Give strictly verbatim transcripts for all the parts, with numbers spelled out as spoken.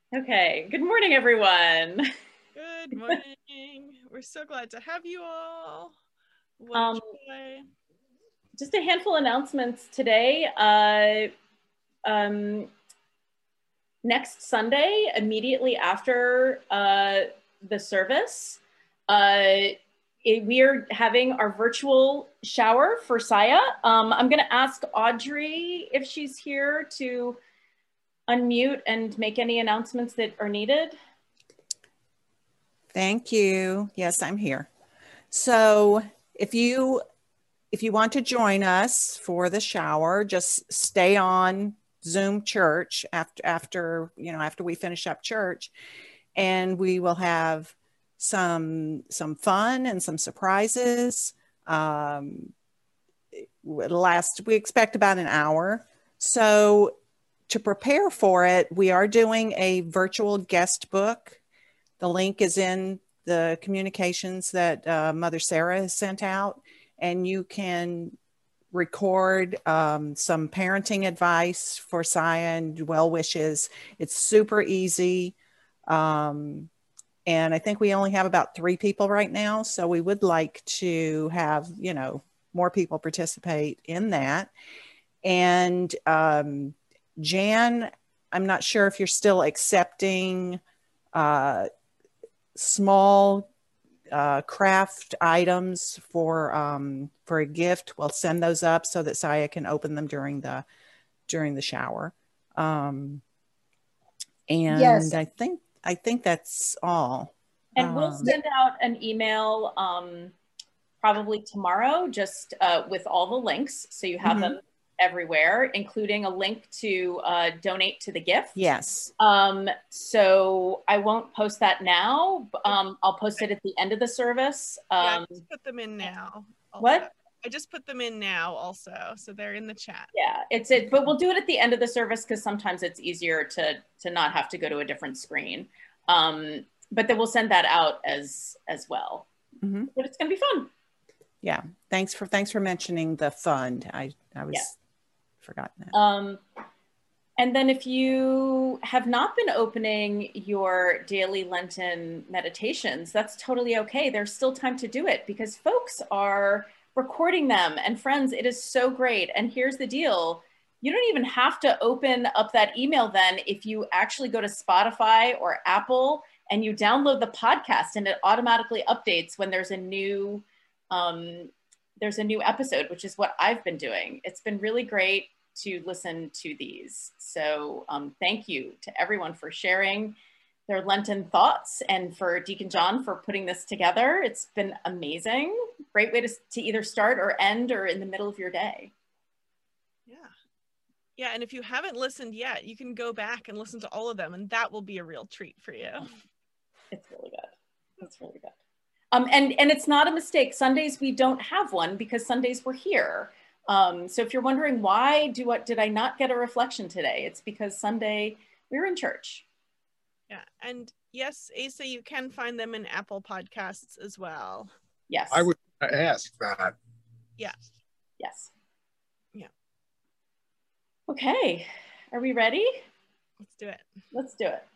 Okay, good morning, everyone. Good morning. We're so glad to have you all. What a Um, joy. just a handful of announcements today. Uh, um, next Sunday, immediately after uh, the service, uh, it, we are having our virtual shower for Saya. Um, I'm going to ask Audrey if she's here to unmute and make any announcements that are needed. Thank you. Yes, I'm here. So if you if you want to join us for the shower, just stay on Zoom Church after after you know after we finish up church, and we will have some some fun and some surprises. Um, last we expect about an hour. So to prepare for it, we are doing a virtual guest book. The link is in the communications that uh, Mother Sarah has sent out, and you can record um, some parenting advice for Saya and well wishes. It's super easy. Um, and I think we only have about three people right now. So we would like to have, you know, more people participate in that. And um, Jan, I'm not sure if you're still accepting uh, small uh, craft items for um, for a gift. We'll send those up so that Saya can open them during the during the shower. Um, and Yes. I think I think that's all. And we'll Um, send out an email um, probably tomorrow, just uh, with all the links, so you have Mhm. them everywhere, including a link to uh, donate to the gift. Yes. Um, so I won't post that now. Um, I'll post it at the end of the service. Um, Yeah, I just put them in now. Also. What? I just put them in now also, so they're in the chat. Yeah, it's it, but we'll do it at the end of the service because sometimes it's easier to to not have to go to a different screen. Um, but then we'll send that out as as well. Mm-hmm. But it's gonna be fun. Yeah, thanks for thanks for mentioning the fund. I I was Yeah. forgotten that. Um, and then if you have not been opening your daily Lenten meditations, that's totally okay. There's still time to do it because folks are recording them. And friends, it is so great. And here's the deal. You don't even have to open up that email then if you actually go to Spotify or Apple and you download the podcast, and it automatically updates when there's a new um, there's a new episode, which is what I've been doing. It's been really great to listen to these. So um, thank you to everyone for sharing their Lenten thoughts and for Deacon John for putting this together. It's been amazing. Great way to, to either start or end or in the middle of your day. Yeah. Yeah, and if you haven't listened yet, you can go back and listen to all of them, and that will be a real treat for you. It's really good. It's really good. Um, and, and it's not a mistake. Sundays, we don't have one because Sundays we're here. Um, so if you're wondering why do what did I not get a reflection today, it's because Sunday we were in church. Yeah, and yes, Asa, you can find them in Apple Podcasts as well. Yes. I would ask that. Yeah. Yes. Yeah. Okay. Are we ready? Let's do it. Let's do it.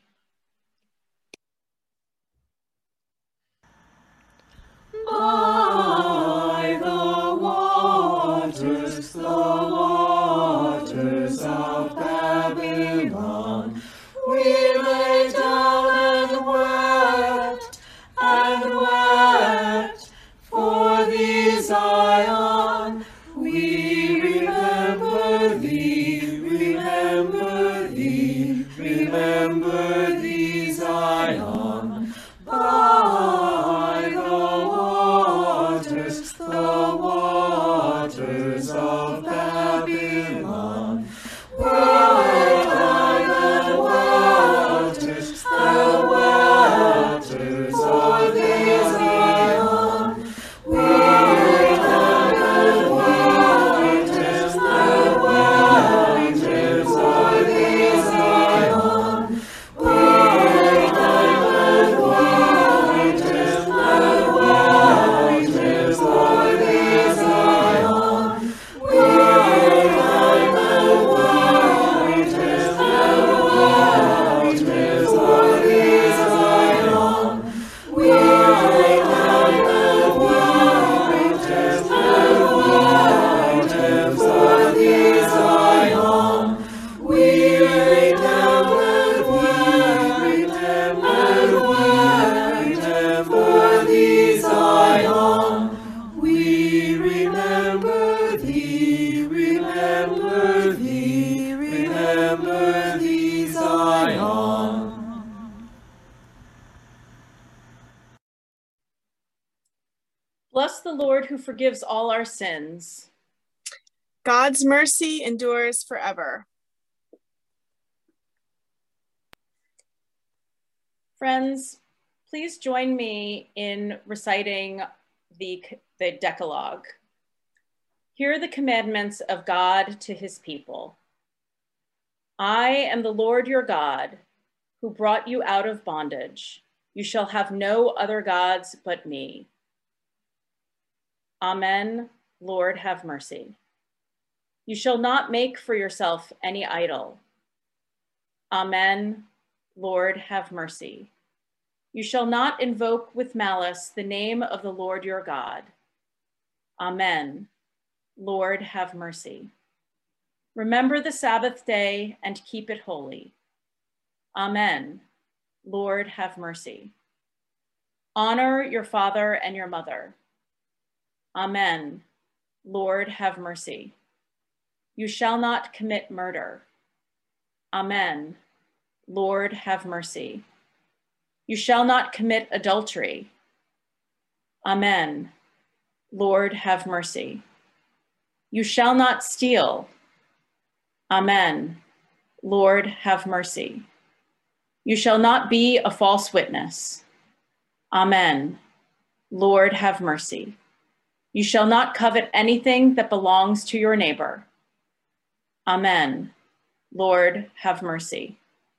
By the waters, the waters of Babylon, we lay down and wept, and wept for thee, Zion. We remember thee, remember thee, remember thee, Zion. By the waters, the waters of Babylon, we lay down and waters, the waters of thee, Zion. We lay down and waters, the waters of thee, Zion. We on. Bless the Lord who forgives all our sins. God's mercy endures forever. Friends, please join me in reciting the, the Decalogue. Hear the commandments of God to his people. I am the Lord your God, who brought you out of bondage. You shall have no other gods but me. Amen. Lord, have mercy. You shall not make for yourself any idol. Amen. Lord, have mercy. You shall not invoke with malice the name of the Lord your God. Amen. Lord, have mercy. Remember the Sabbath day and keep it holy. Amen. Lord, have mercy. Honor your father and your mother. Amen. Lord, have mercy. You shall not commit murder. Amen. Lord, have mercy. You shall not commit adultery. Amen. Lord, have mercy. You shall not steal. Amen. Lord, have mercy. You shall not be a false witness. Amen. Lord, have mercy. You shall not covet anything that belongs to your neighbor. Amen. Lord, have mercy.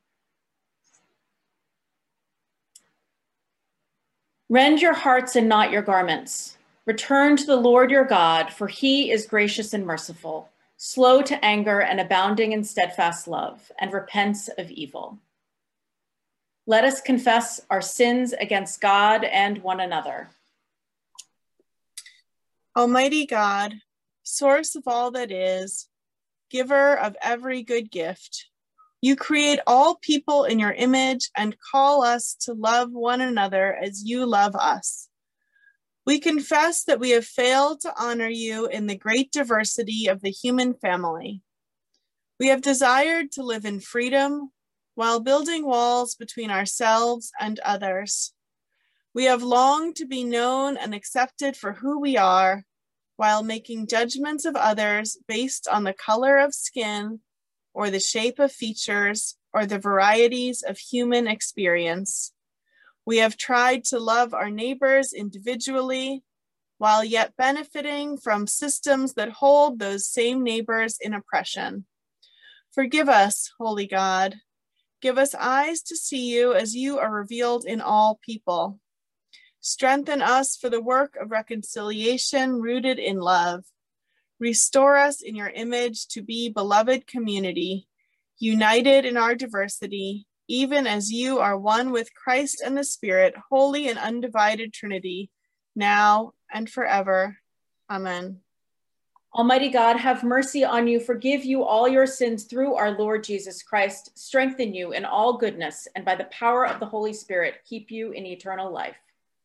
Rend your hearts and not your garments. Return to the Lord your God, for he is gracious and merciful, slow to anger and abounding in steadfast love, and repents of evil. Let us confess our sins against God and one another. Almighty God, source of all that is, giver of every good gift, you create all people in your image and call us to love one another as you love us. We confess that we have failed to honor you in the great diversity of the human family. We have desired to live in freedom while building walls between ourselves and others. We have longed to be known and accepted for who we are, while making judgments of others based on the color of skin or the shape of features or the varieties of human experience. We have tried to love our neighbors individually, while yet benefiting from systems that hold those same neighbors in oppression. Forgive us, Holy God. Give us eyes to see you as you are revealed in all people. Strengthen us for the work of reconciliation rooted in love. Restore us in your image to be beloved community, united in our diversity, even as you are one with Christ and the Spirit, holy and undivided Trinity, now and forever. Amen. Almighty God, have mercy on you, forgive you all your sins through our Lord Jesus Christ, strengthen you in all goodness, and by the power of the Holy Spirit, keep you in eternal life.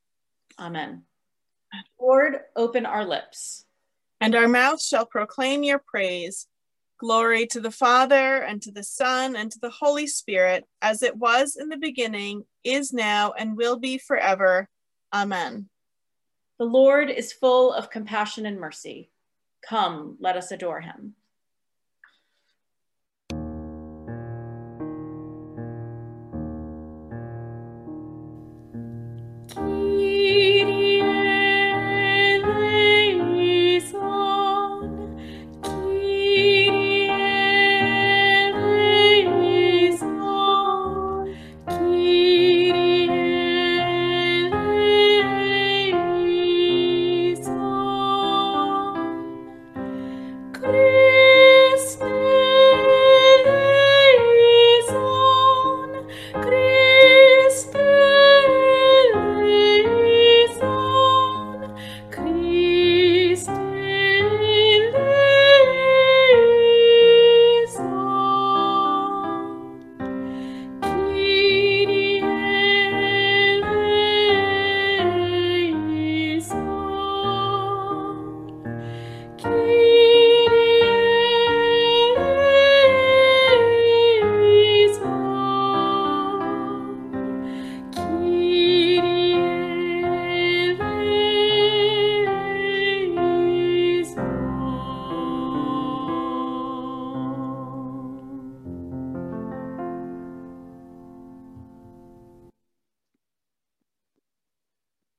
Amen. Lord, open our lips. And our mouth shall proclaim your praise. Glory to the Father, and to the Son, and to the Holy Spirit, as it was in the beginning, is now, and will be forever. Amen. The Lord is full of compassion and mercy. Come, let us adore him. Kyrie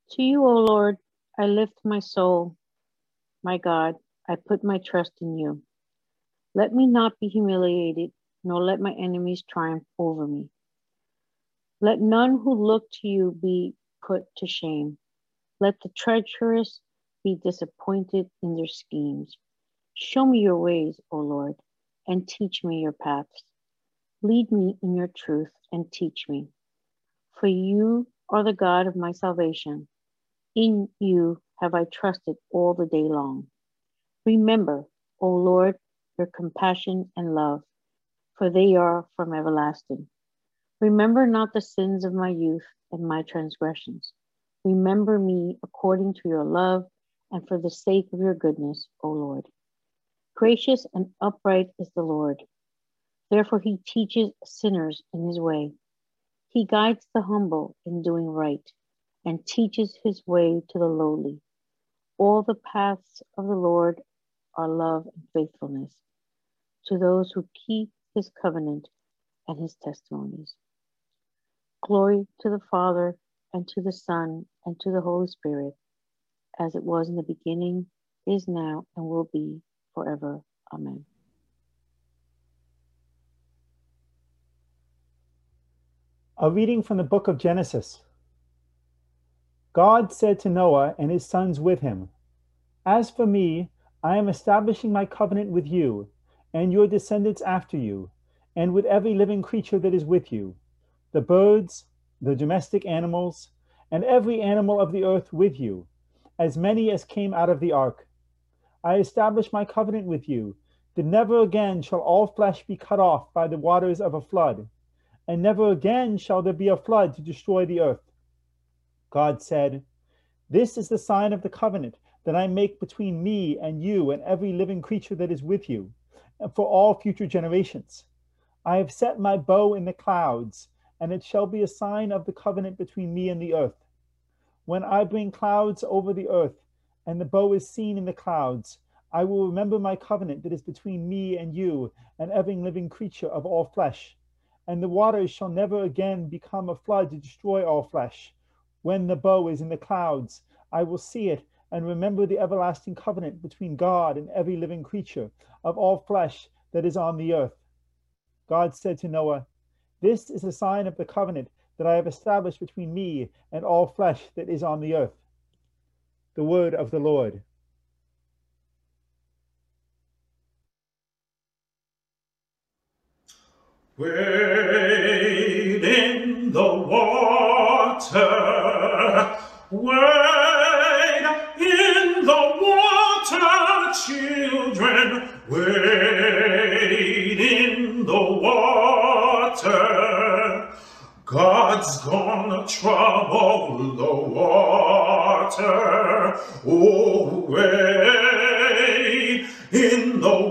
To you, O Lord, I lift my soul. My God, I put my trust in you. Let me not be humiliated, nor let my enemies triumph over me. Let none who look to you be put to shame. Let the treacherous be disappointed in their schemes. Show me your ways, O Lord, and teach me your paths. Lead me in your truth and teach me. For you are the God of my salvation. In you have I trusted all the day long. Remember, O Lord, your compassion and love, for they are from everlasting. Remember not the sins of my youth and my transgressions. Remember me according to your love and for the sake of your goodness, O Lord. Gracious and upright is the Lord. Therefore he teaches sinners in his way. He guides the humble in doing right and teaches his way to the lowly. All the paths of the Lord are love and faithfulness to those who keep his covenant and his testimonies. Glory to the Father, and to the Son, and to the Holy Spirit, as it was in the beginning, is now, and will be forever. Amen. A reading from the book of Genesis. God said to Noah and his sons with him, "As for me, I am establishing my covenant with you, and your descendants after you, and with every living creature that is with you, the birds, the domestic animals, and every animal of the earth with you, as many as came out of the ark. I establish my covenant with you, that never again shall all flesh be cut off by the waters of a flood, and never again shall there be a flood to destroy the earth." God said, "This is the sign of the covenant that I make between me and you and every living creature that is with you, and for all future generations. I have set my bow in the clouds, and it shall be a sign of the covenant between me and the earth. When I bring clouds over the earth, and the bow is seen in the clouds, I will remember my covenant that is between me and you and every living creature of all flesh. And the waters shall never again become a flood to destroy all flesh. When the bow is in the clouds, I will see it and remember the everlasting covenant between God and every living creature of all flesh that is on the earth." God said to Noah, "This is a sign of the covenant that I have established between me and all flesh that is on the earth." The word of the Lord. Wade in the water, wade in the water, children, wade in the water. God's gonna trouble the water. Oh, wade in the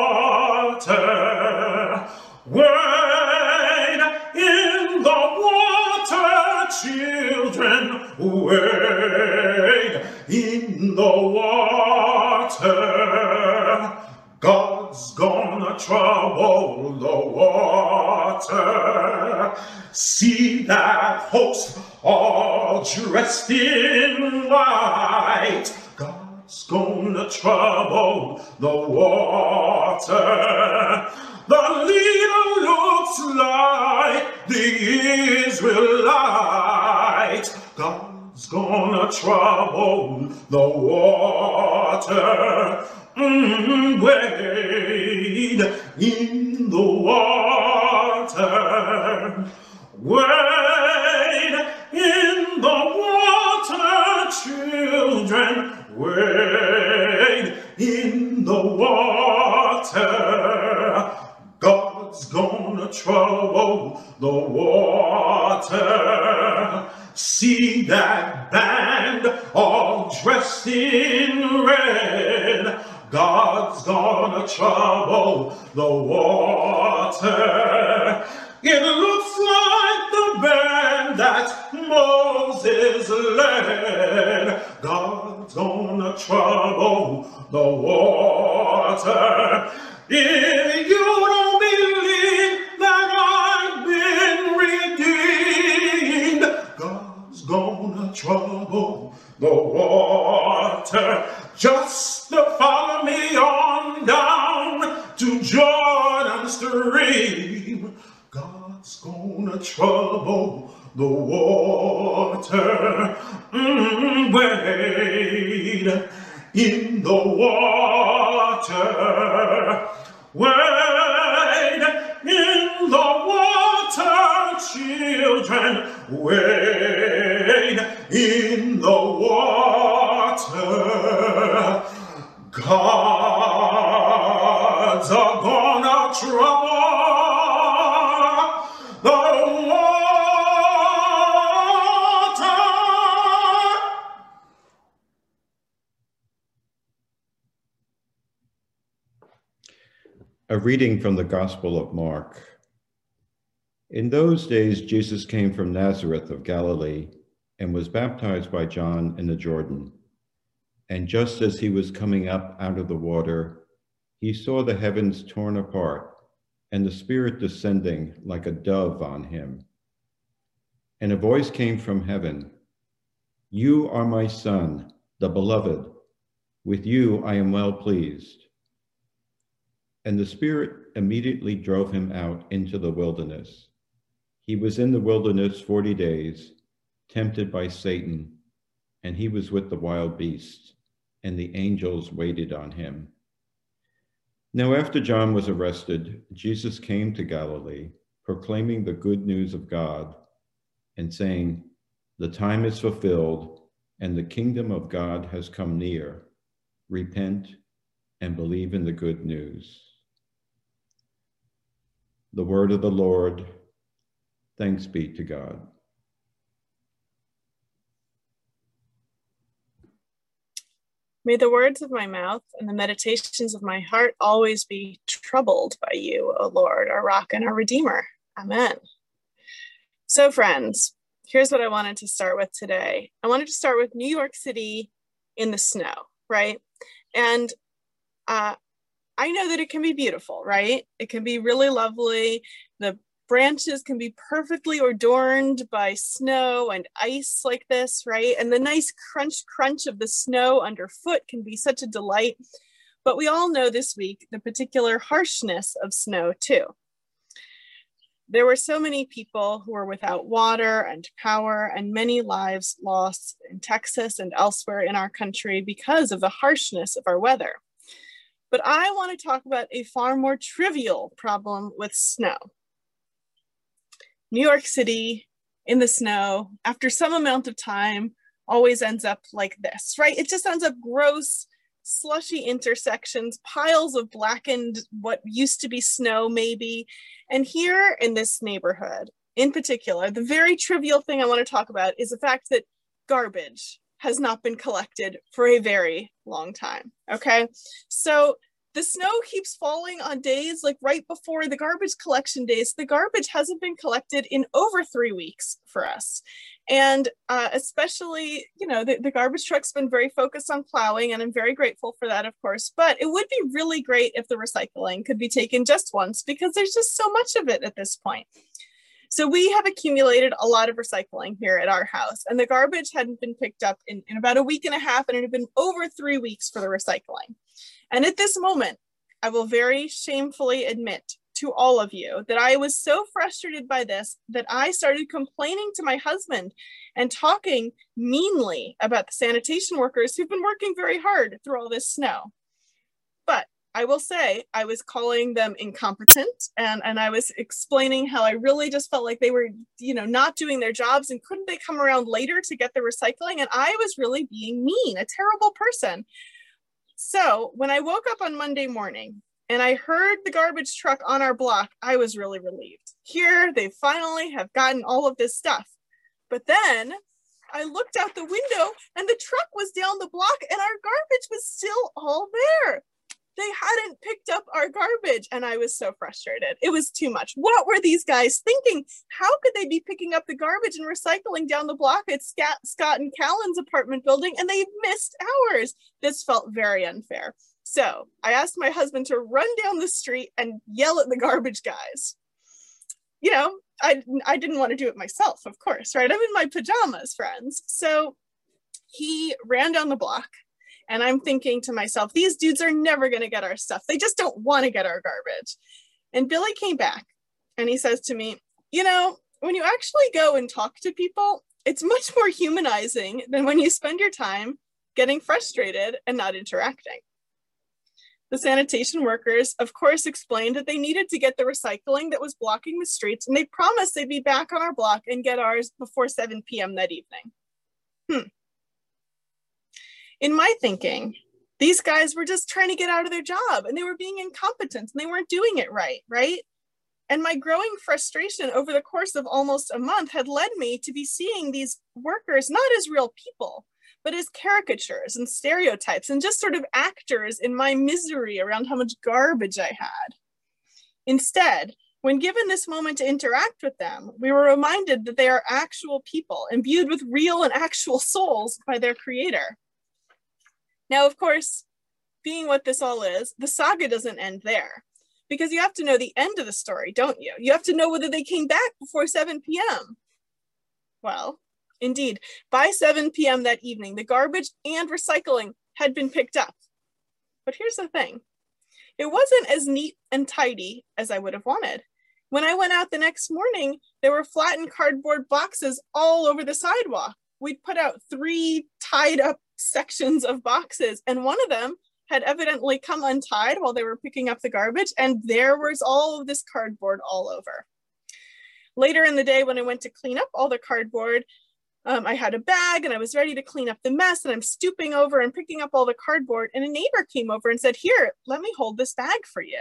water, wade in the water, children, wade in the water. God's gonna trouble the water. See that host all dressed in white. God's gonna trouble the water. The leader looks like the Israelite. God's gonna trouble the water. Mm, wade in the water. Wade in the water, children. Wade in the water. God's gonna trouble the water. See that band all dressed in red. God's gonna trouble the water. It looks like the band that Moses led. God's gonna trouble the water. If you don't believe that I've been redeemed, God's gonna trouble the water. Just to follow me on down to Jordan stream. God's gonna trouble the water. Mm, wade in the water. Wade in the water, children. Wade in the water. God's are gonna trouble the water. A reading from the Gospel of Mark. In those days, Jesus came from Nazareth of Galilee and was baptized by John in the Jordan. And just as he was coming up out of the water, he saw the heavens torn apart and the Spirit descending like a dove on him. And a voice came from heaven, "You are my Son, the Beloved. With you I am well pleased." And the Spirit immediately drove him out into the wilderness. He was in the wilderness forty days, tempted by Satan, and he was with the wild beasts, and the angels waited on him. Now after John was arrested, Jesus came to Galilee, proclaiming the good news of God, and saying, "The time is fulfilled, and the kingdom of God has come near. Repent and believe in the good news." The word of the Lord. Thanks be to God. May the words of my mouth and the meditations of my heart always be troubled by you, O Lord, our rock and our redeemer. Amen. So friends, here's what I wanted to start with today. I wanted to start with New York City in the snow, right? And uh, I know that it can be beautiful, right? It can be really lovely. The branches can be perfectly adorned by snow and ice like this, right? And the nice crunch crunch of the snow underfoot can be such a delight. But we all know this week the particular harshness of snow too. There were so many people who were without water and power, and many lives lost in Texas and elsewhere in our country because of the harshness of our weather. But I want to talk about a far more trivial problem with snow. New York City in the snow, after some amount of time, always ends up like this, right? It just ends up gross, slushy intersections, piles of blackened, what used to be snow maybe. And here in this neighborhood, in particular, the very trivial thing I want to talk about is the fact that garbage has not been collected for a very long time, okay? So the snow keeps falling on days like right before the garbage collection days. The garbage hasn't been collected in over three weeks for us. And uh, especially, you know, the, the garbage truck's been very focused on plowing, and I'm very grateful for that, of course, but it would be really great if the recycling could be taken just once, because there's just so much of it at this point. So we have accumulated a lot of recycling here at our house, and the garbage hadn't been picked up in, in about a week and a half, and it had been over three weeks for the recycling. And at this moment, I will very shamefully admit to all of you that I was so frustrated by this that I started complaining to my husband and talking meanly about the sanitation workers who've been working very hard through all this snow. But I will say I was calling them incompetent, and, and I was explaining how I really just felt like they were, you know, not doing their jobs, and couldn't they come around later to get the recycling? And I was really being mean, a terrible person. So when I woke up on Monday morning and I heard the garbage truck on our block, I was really relieved. Here, they finally have gotten all of this stuff. But then I looked out the window and the truck was down the block and our garbage was still all there. They hadn't picked up our garbage, and I was so frustrated. It was too much. What were these guys thinking? How could they be picking up the garbage and recycling down the block at Scott, Scott and Callan's apartment building, and they missed ours? This felt very unfair. So I asked my husband to run down the street and yell at the garbage guys. you know, I, I didn't want to do it myself, of course, right? I'm in my pajamas, friends. So he ran down the block, and I'm thinking to myself, these dudes are never going to get our stuff. They just don't want to get our garbage. And Billy came back and he says to me, you know, when you actually go and talk to people, it's much more humanizing than when you spend your time getting frustrated and not interacting. The sanitation workers, of course, explained that they needed to get the recycling that was blocking the streets, and they promised they'd be back on our block and get ours before seven p.m. that evening. Hmm. In my thinking, these guys were just trying to get out of their job, and they were being incompetent, and they weren't doing it right, right? And my growing frustration over the course of almost a month had led me to be seeing these workers not as real people, but as caricatures and stereotypes and just sort of actors in my misery around how much garbage I had. Instead, when given this moment to interact with them, we were reminded that they are actual people imbued with real and actual souls by their creator. Now, of course, being what this all is, the saga doesn't end there, because you have to know the end of the story, don't you? You have to know whether they came back before seven p.m. Well, indeed, by seven p.m. that evening, the garbage and recycling had been picked up. But here's the thing. It wasn't as neat and tidy as I would have wanted. When I went out the next morning, there were flattened cardboard boxes all over the sidewalk. We'd put out three tied up sections of boxes, and one of them had evidently come untied while they were picking up the garbage, and there was all of this cardboard all over. Later in the day, when I went to clean up all the cardboard, um, I had a bag and I was ready to clean up the mess, and I'm stooping over and picking up all the cardboard, and a neighbor came over and said, "Here, let me hold this bag for you."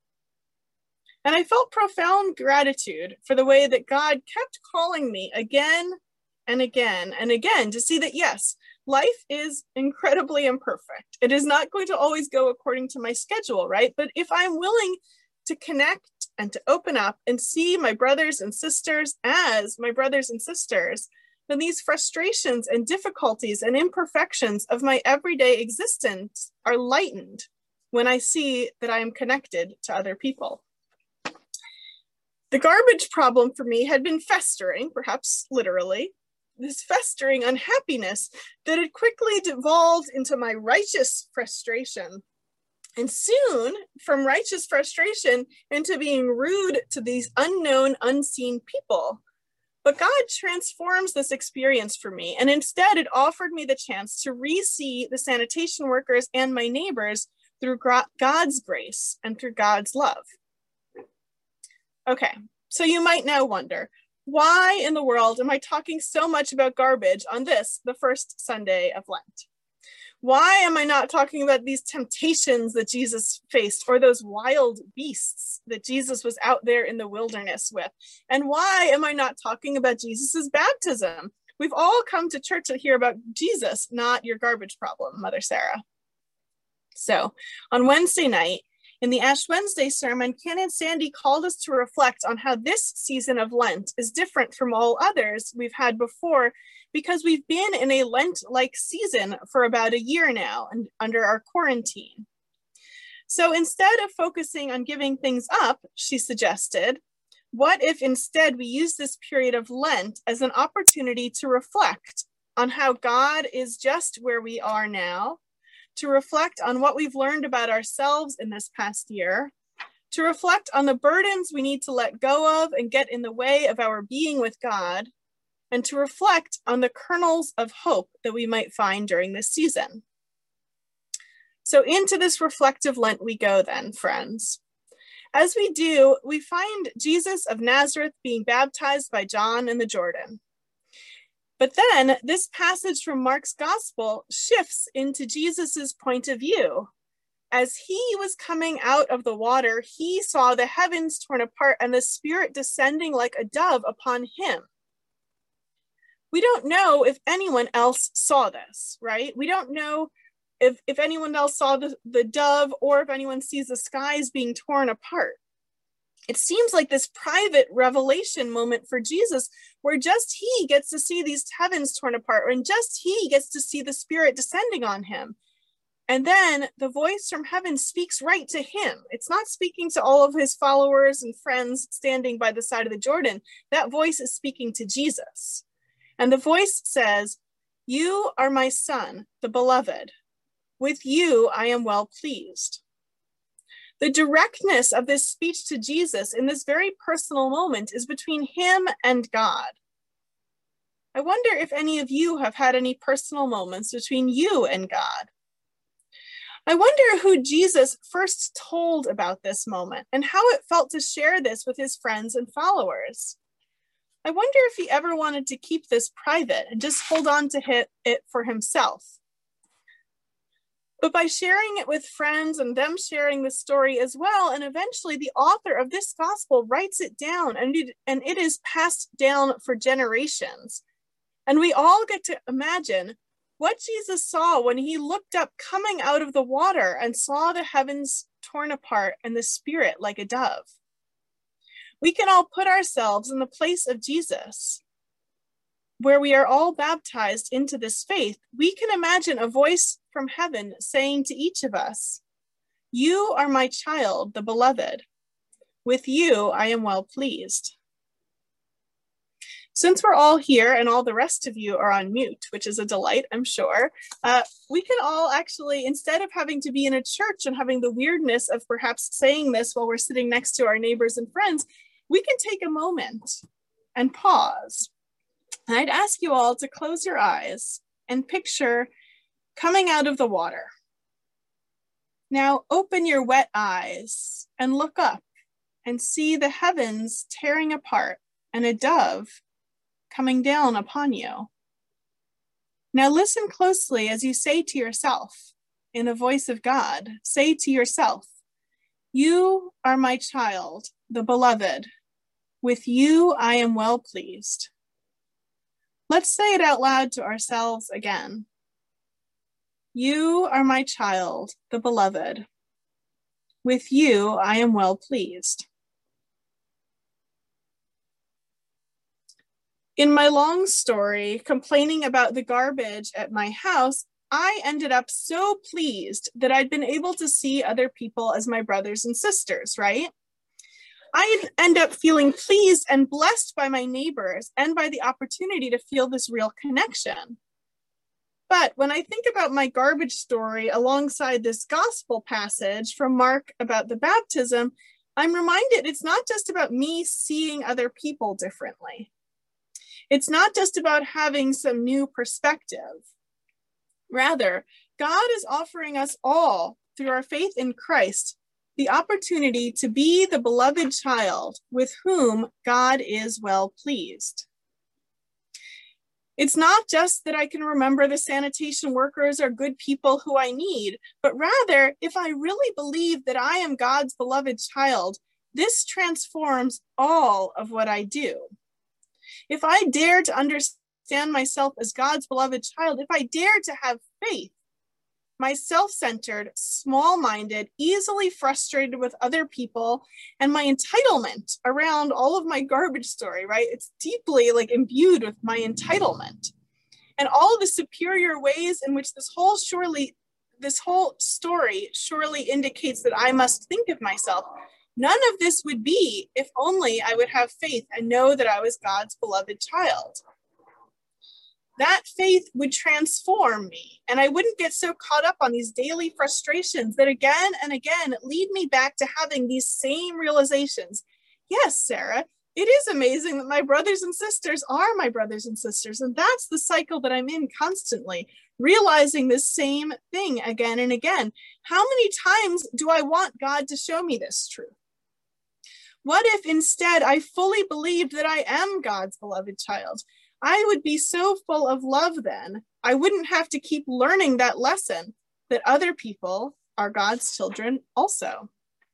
And I felt profound gratitude for the way that God kept calling me again and again and again to see that, yes, life is incredibly imperfect. It is not going to always go according to my schedule, right? But if I'm willing to connect and to open up and see my brothers and sisters as my brothers and sisters, then these frustrations and difficulties and imperfections of my everyday existence are lightened when I see that I am connected to other people. The garbage problem for me had been festering, perhaps literally, this festering unhappiness that had quickly devolved into my righteous frustration. And soon, from righteous frustration into being rude to these unknown, unseen people. But God transforms this experience for me, and instead it offered me the chance to re-see the sanitation workers and my neighbors through God's grace and through God's love. Okay, so you might now wonder, why in the world am I talking so much about garbage on this, the first Sunday of Lent? Why am I not talking about these temptations that Jesus faced, or those wild beasts that Jesus was out there in the wilderness with? And why am I not talking about Jesus's baptism? We've all come to church to hear about Jesus, not your garbage problem, Mother Sarah. So on Wednesday night, in the Ash Wednesday sermon, Canon Sandy called us to reflect on how this season of Lent is different from all others we've had before, because we've been in a Lent-like season for about a year now and under our quarantine. So instead of focusing on giving things up, she suggested, what if instead we use this period of Lent as an opportunity to reflect on how God is just where we are now, to reflect on what we've learned about ourselves in this past year, to reflect on the burdens we need to let go of and get in the way of our being with God, and to reflect on the kernels of hope that we might find during this season. So into this reflective Lent we go then, friends. As we do, we find Jesus of Nazareth being baptized by John in the Jordan. But then this passage from Mark's gospel shifts into Jesus's point of view. As he was coming out of the water, he saw the heavens torn apart and the Spirit descending like a dove upon him. We don't know if anyone else saw this, right? We don't know if, if anyone else saw the, the dove, or if anyone sees the skies being torn apart. It seems like this private revelation moment for Jesus, where just he gets to see these heavens torn apart, and just he gets to see the Spirit descending on him. And then the voice from heaven speaks right to him. It's not speaking to all of his followers and friends standing by the side of the Jordan. That voice is speaking to Jesus. And the voice says, "You are my son, the beloved. With you I am well pleased." The directness of this speech to Jesus in this very personal moment is between him and God. I wonder if any of you have had any personal moments between you and God. I wonder who Jesus first told about this moment and how it felt to share this with his friends and followers. I wonder if he ever wanted to keep this private and just hold on to it for himself. But by sharing it with friends and them sharing the story as well, and eventually the author of this gospel writes it down, and it, and it is passed down for generations. And we all get to imagine what Jesus saw when he looked up coming out of the water and saw the heavens torn apart and the Spirit like a dove. We can all put ourselves in the place of Jesus, where we are all baptized into this faith. We can imagine a voice from heaven saying to each of us, "You are my child, the beloved. With you I am well pleased." Since we're all here and all the rest of you are on mute, which is a delight, I'm sure, uh, we can all actually, instead of having to be in a church and having the weirdness of perhaps saying this while we're sitting next to our neighbors and friends, we can take a moment and pause. And I'd ask you all to close your eyes and picture coming out of the water. Now open your wet eyes and look up and see the heavens tearing apart and a dove coming down upon you. Now listen closely as you say to yourself, in the voice of God, say to yourself, "You are my child, the beloved. With you I am well pleased." Let's say it out loud to ourselves again. "You are my child, the beloved. With you I am well pleased." In my long story, complaining about the garbage at my house, I ended up so pleased that I'd been able to see other people as my brothers and sisters, right? I'd end up feeling pleased and blessed by my neighbors and by the opportunity to feel this real connection. But when I think about my garbage story alongside this gospel passage from Mark about the baptism, I'm reminded it's not just about me seeing other people differently. It's not just about having some new perspective. Rather, God is offering us all, through our faith in Christ, the opportunity to be the beloved child with whom God is well pleased. It's not just that I can remember the sanitation workers are good people who I need, but rather, if I really believe that I am God's beloved child, this transforms all of what I do. If I dare to understand myself as God's beloved child, if I dare to have faith, my self-centered, small-minded, easily frustrated with other people, and my entitlement around all of my garbage story, right? It's deeply like imbued with my entitlement. And all the superior ways in which this whole surely, this whole story surely indicates that I must think of myself. None of this would be if only I would have faith and know that I was God's beloved child. That faith would transform me, and I wouldn't get so caught up on these daily frustrations that again and again lead me back to having these same realizations. Yes, Sarah, it is amazing that my brothers and sisters are my brothers and sisters, and that's the cycle that I'm in constantly, realizing this same thing again and again. How many times do I want God to show me this truth? What if instead I fully believed that I am God's beloved child? I would be so full of love then. I wouldn't have to keep learning that lesson that other people are God's children also.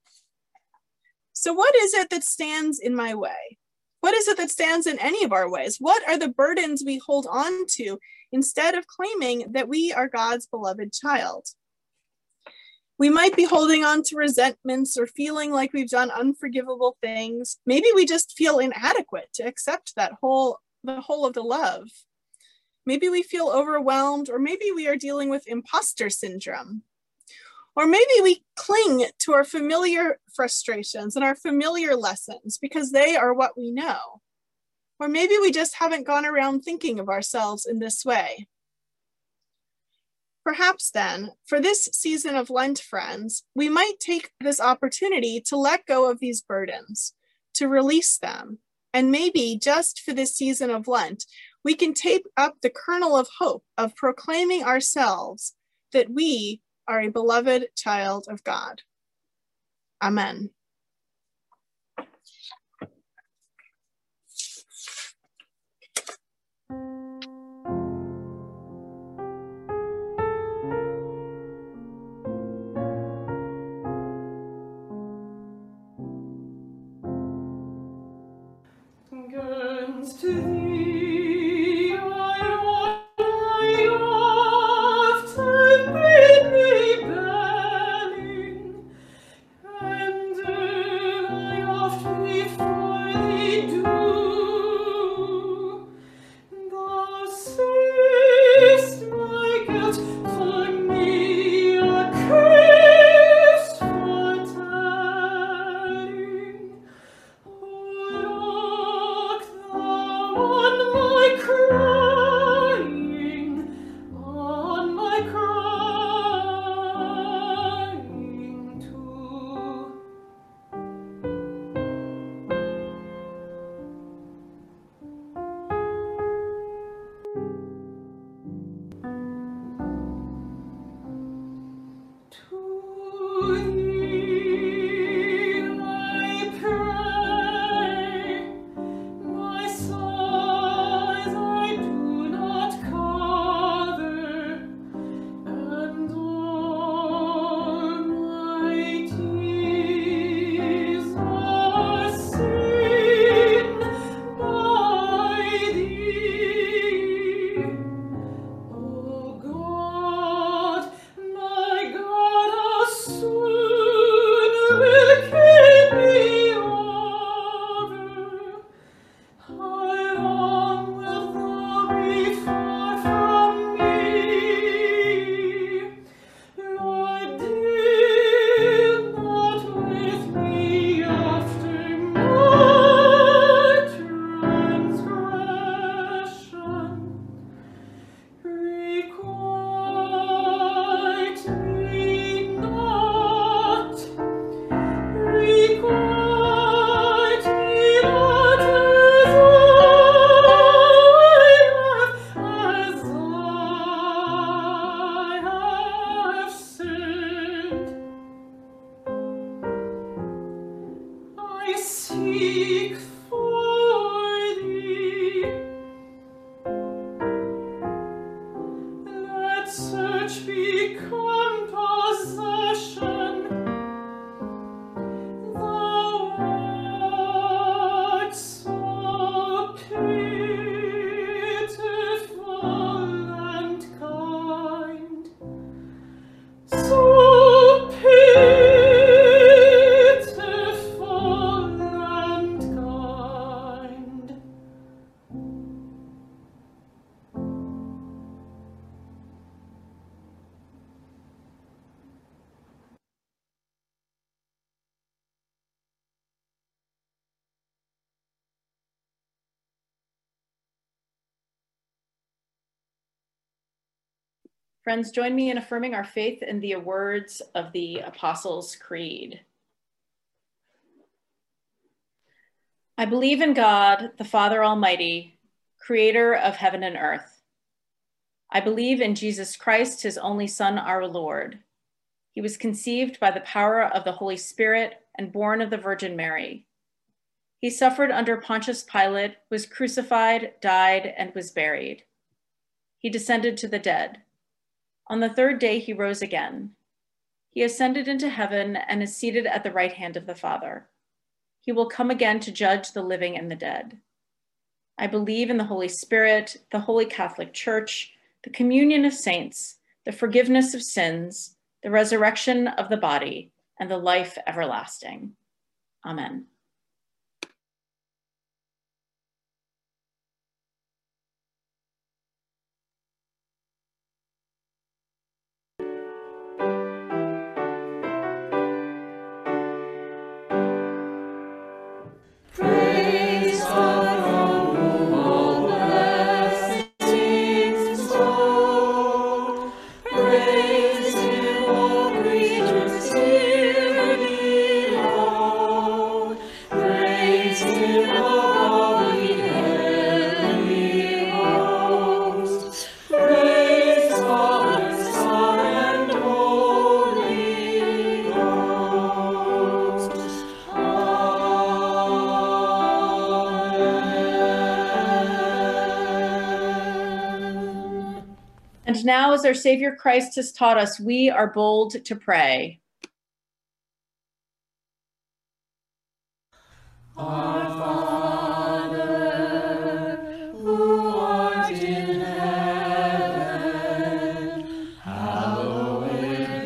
So what is it that stands in my way? What is it that stands in any of our ways? What are the burdens we hold on to instead of claiming that we are God's beloved child? We might be holding on to resentments or feeling like we've done unforgivable things. Maybe we just feel inadequate to accept that whole, the whole of the love. Maybe we feel overwhelmed, or maybe we are dealing with imposter syndrome. Or maybe we cling to our familiar frustrations and our familiar lessons because they are what we know. Or maybe we just haven't gone around thinking of ourselves in this way. Perhaps then, for this season of Lent, friends, we might take this opportunity to let go of these burdens, to release them. And maybe just for this season of Lent, we can take up the kernel of hope of proclaiming ourselves that we are a beloved child of God. Amen. Against thee, I oft have been rebelling, and then I oft before thee do. Thou seest my guilt for me accused for telling. Look thou on my crying, on my crying too. To thee I pray, my sighs I do not cover, and all my tears are seen by thee. O God, my God, how soon will keep me over? How long will thou be far from me? Lord, deal not with me after my transgression. Requite me not, requite me not as I have, as I have sinned. I seek for thee. Let search become possession. Thou art so pitiful and kind, so pitiful and kind. Friends, join me in affirming our faith in the words of the Apostles' Creed. I believe in God, the Father Almighty, creator of heaven and earth. I believe in Jesus Christ, his only Son, our Lord. He was conceived by the power of the Holy Spirit and born of the Virgin Mary. He suffered under Pontius Pilate, was crucified, died, and was buried. He descended to the dead. On the third day, he rose again. He ascended into heaven and is seated at the right hand of the Father. He will come again to judge the living and the dead. I believe in the Holy Spirit, the Holy Catholic Church, the communion of saints, the forgiveness of sins, the resurrection of the body, and the life everlasting. Amen. And now, as our Savior Christ has taught us, we are bold to pray. Our Father, who art in heaven, hallowed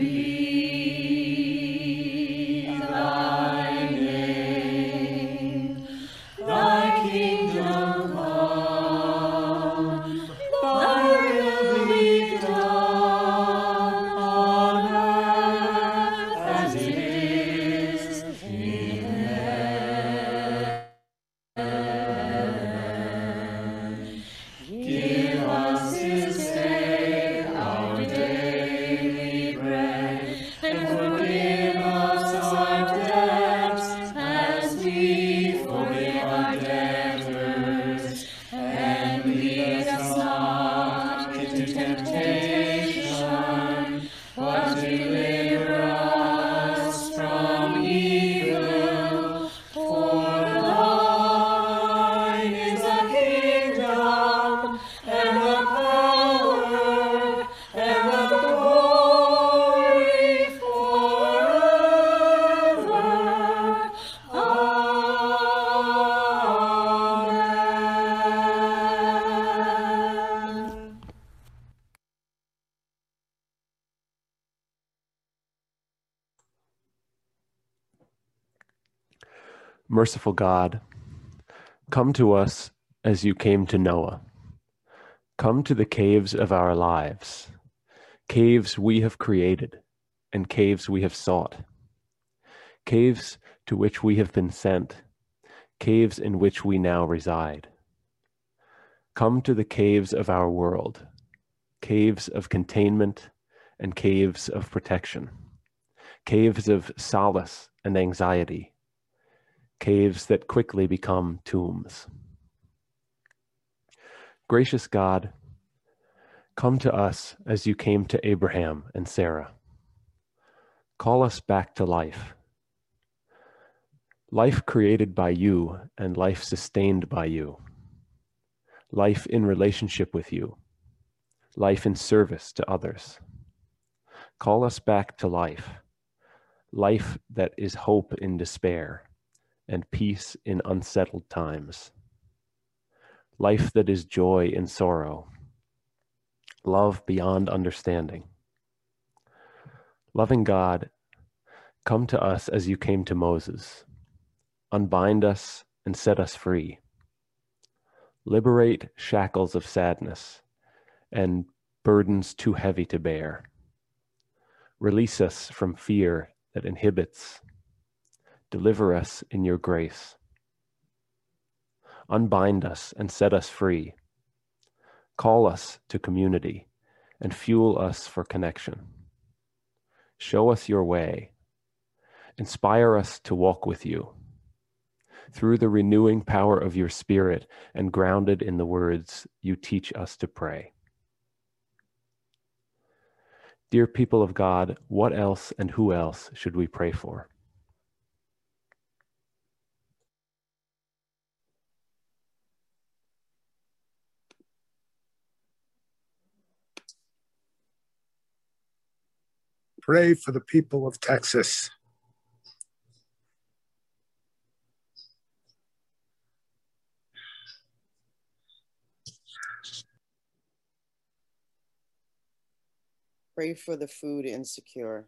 be thy name. Thy kingdom come, thy will be done on earth as it is in heaven. Give us this day our daily bread, and forgive us our debts as we forgive our debtors. And lead us not into temptation, but deliver us from evil. For thine is the kingdom, and the power, and the glory forever. Amen. Merciful God, come to us as you came to Noah. Come to the caves of our lives, caves we have created and caves we have sought, caves to which we have been sent, caves in which we now reside. Come to the caves of our world, caves of containment and caves of protection, caves of solace and anxiety, caves that quickly become tombs. Gracious God, come to us as you came to Abraham and Sarah. Call us back to life. Life created by you and life sustained by you. Life in relationship with you. Life in service to others. Call us back to life. Life that is hope in despair and peace in unsettled times. Life that is joy in sorrow. Love beyond understanding. Loving God, come to us as you came to Moses. Unbind us and set us free. Liberate shackles of sadness and burdens too heavy to bear. Release us from fear that inhibits. Deliver us in your grace. Unbind us and set us free. Call us to community and fuel us for connection. Show us your way. Inspire us to walk with you. Through the renewing power of your Spirit and grounded in the words you teach us to pray. Dear people of God, what else and who else should we pray for? Pray for the people of Texas. Pray for the food insecure.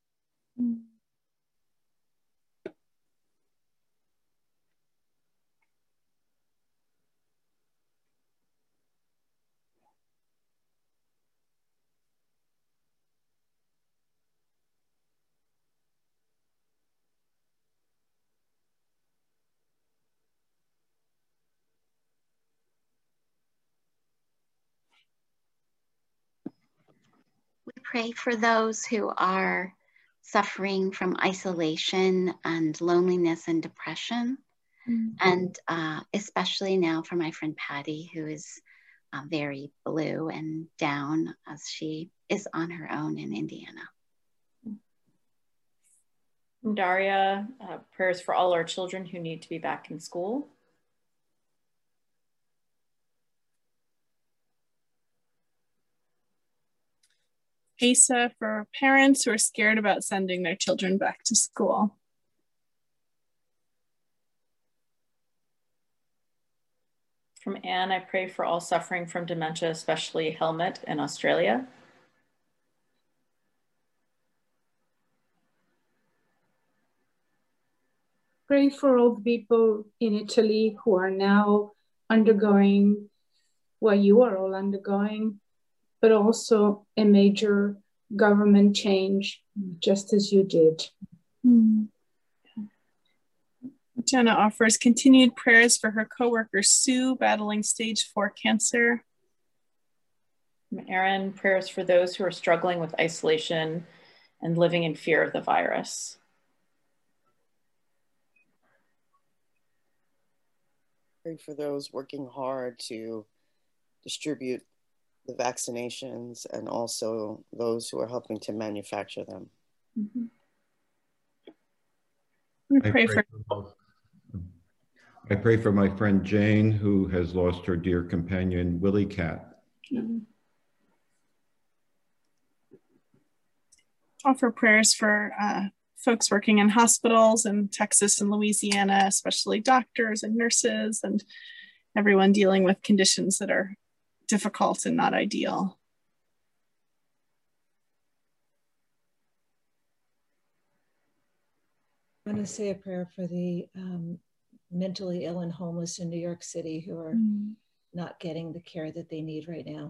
We pray for those who are suffering from isolation and loneliness and depression. Mm. And uh, especially now for my friend Patty, who is uh, very blue and down as she is on her own in Indiana. Daria, uh, prayers for all our children who need to be back in school. Asa for parents who are scared about sending their children back to school. From Anne, I pray for all suffering from dementia, especially Helmut in Australia. Pray for all the people in Italy who are now undergoing what you are all undergoing, but also a major government change, just as you did. Mm. Jenna offers continued prayers for her coworker Sue, battling stage four cancer. From Erin, prayers for those who are struggling with isolation and living in fear of the virus. Pray for those working hard to distribute the vaccinations and also those who are helping to manufacture them. Mm-hmm. We pray, I pray for, for I pray for my friend Jane, who has lost her dear companion, Willie Cat. Mm-hmm. Offer prayers for uh, folks working in hospitals in Texas and Louisiana, especially doctors and nurses and everyone dealing with conditions that are difficult and not ideal. I want to say a prayer for the um, mentally ill and homeless in New York City who are Mm. not getting the care that they need right now.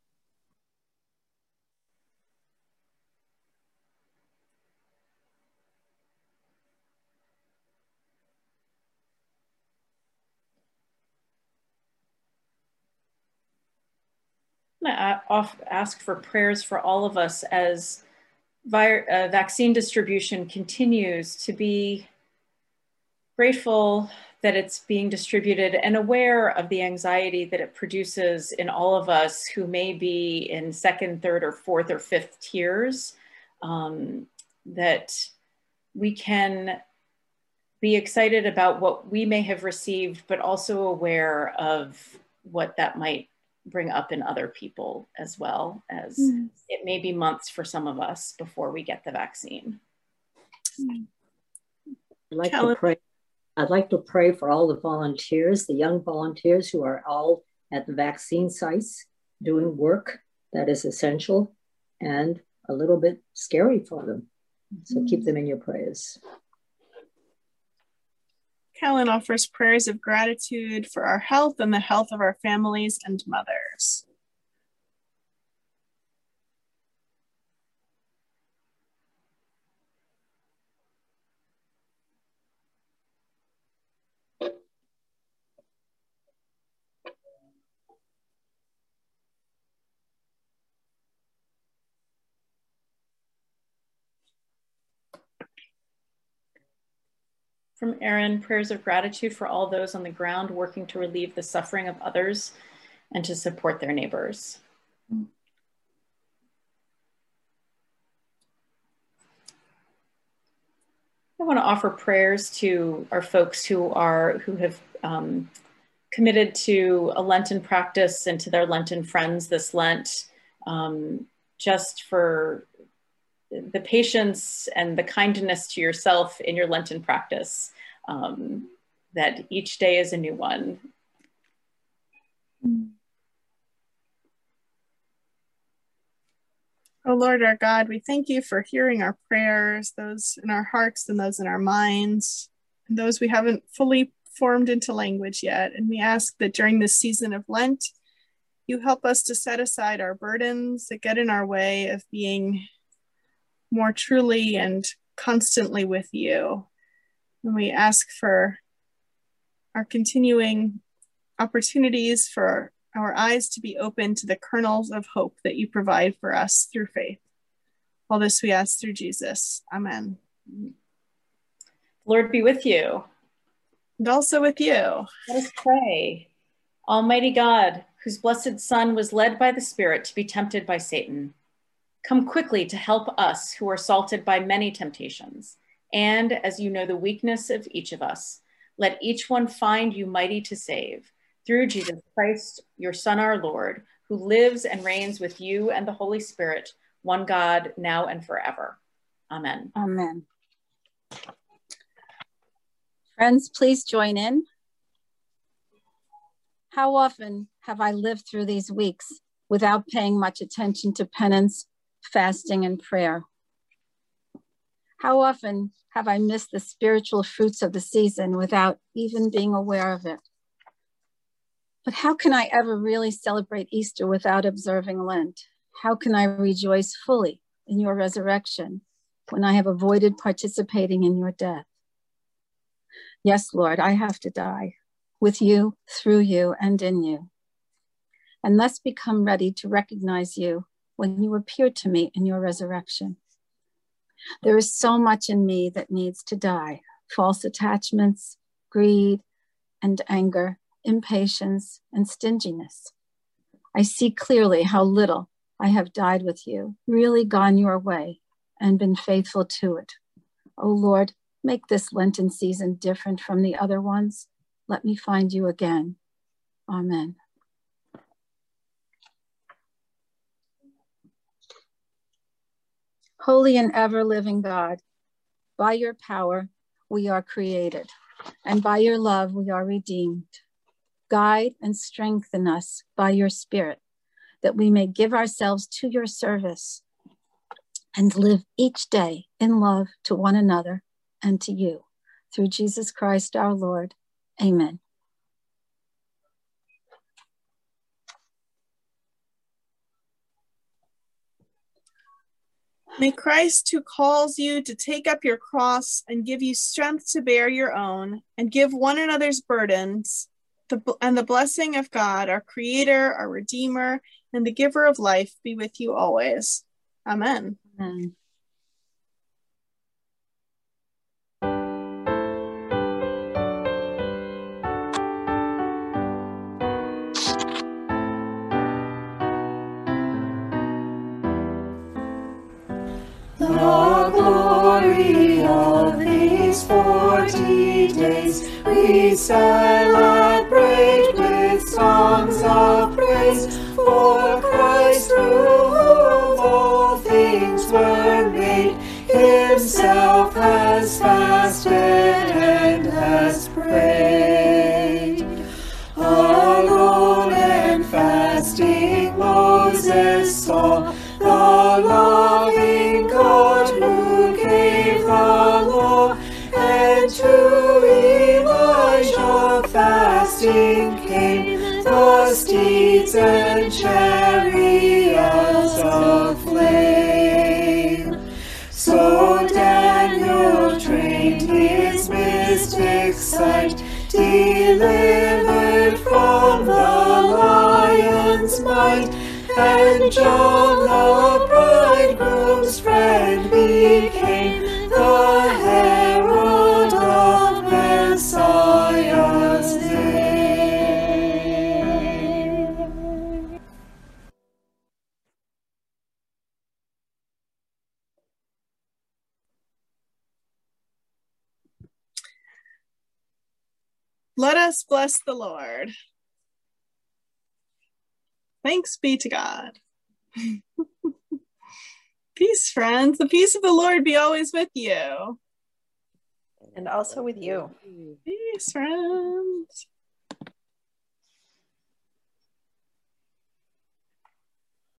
I ask for prayers for all of us as vi- uh, vaccine distribution continues, to be grateful that it's being distributed and aware of the anxiety that it produces in all of us who may be in second, third, or fourth or fifth tiers, um, that we can be excited about what we may have received, but also aware of what that might bring up in other people as well, as mm. it may be months for some of us before we get the vaccine. I'd like to pray. I'd like to pray for all the volunteers, the young volunteers who are all at the vaccine sites doing work that is essential and a little bit scary for them. So mm. keep them in your prayers. Callan offers prayers of gratitude for our health and the health of our families and mothers. From Erin, prayers of gratitude for all those on the ground working to relieve the suffering of others and to support their neighbors. I want to offer prayers to our folks who are who have um, committed to a Lenten practice and to their Lenten friends this Lent, um, just for the patience and the kindness to yourself in your Lenten practice, um, that each day is a new one. Oh Lord, our God, we thank you for hearing our prayers, those in our hearts and those in our minds, and those we haven't fully formed into language yet. And we ask that during this season of Lent, you help us to set aside our burdens that get in our way of being more truly and constantly with you. And we ask for our continuing opportunities for our eyes to be open to the kernels of hope that you provide for us through faith. All this we ask through Jesus. Amen. Lord be with you. And also with you. Let us pray. Almighty God, whose blessed Son was led by the Spirit to be tempted by Satan, come quickly to help us who are salted by many temptations. And as you know the weakness of each of us, let each one find you mighty to save. Through Jesus Christ, your Son, our Lord, who lives and reigns with you and the Holy Spirit, one God, now and forever. Amen. Amen. Friends, please join in. How often have I lived through these weeks without paying much attention to penance, fasting, and prayer? How often have I missed the spiritual fruits of the season without even being aware of it? But how can I ever really celebrate Easter without observing Lent? How can I rejoice fully in your resurrection when I have avoided participating in your death? Yes, Lord, I have to die with you, through you, and in you, and thus become ready to recognize you when you appear to me in your resurrection. There is so much in me that needs to die: false attachments, greed and anger, impatience and stinginess. I see clearly how little I have died with you, really gone your way and been faithful to it. Oh Lord, make this Lenten season different from the other ones. Let me find you again. Amen. Holy and ever-living God, by your power we are created, and by your love we are redeemed. Guide and strengthen us by your Spirit, that we may give ourselves to your service and live each day in love to one another and to you. Through Jesus Christ our Lord. Amen. May Christ, who calls you to take up your cross and give you strength to bear your own and give one another's burdens, the, and the blessing of God, our Creator, our Redeemer, and the giver of life be with you always. Amen. Amen. The glory of these forty days we celebrate with songs of praise, for Christ, through whom all things were made, himself has fasted and has prayed. Alone and fasting Moses saw the loving God who gave the law, and to Elijah fasting came the steeds and chariots of flame. So Daniel trained his mystic sight, delivered from the lion's might, and John the bridegroom's friend became the herald of Messiah's name. Let us bless the Lord. Thanks be to God. Peace, friends. The peace of the Lord be always with you. And also with you. Peace, friends.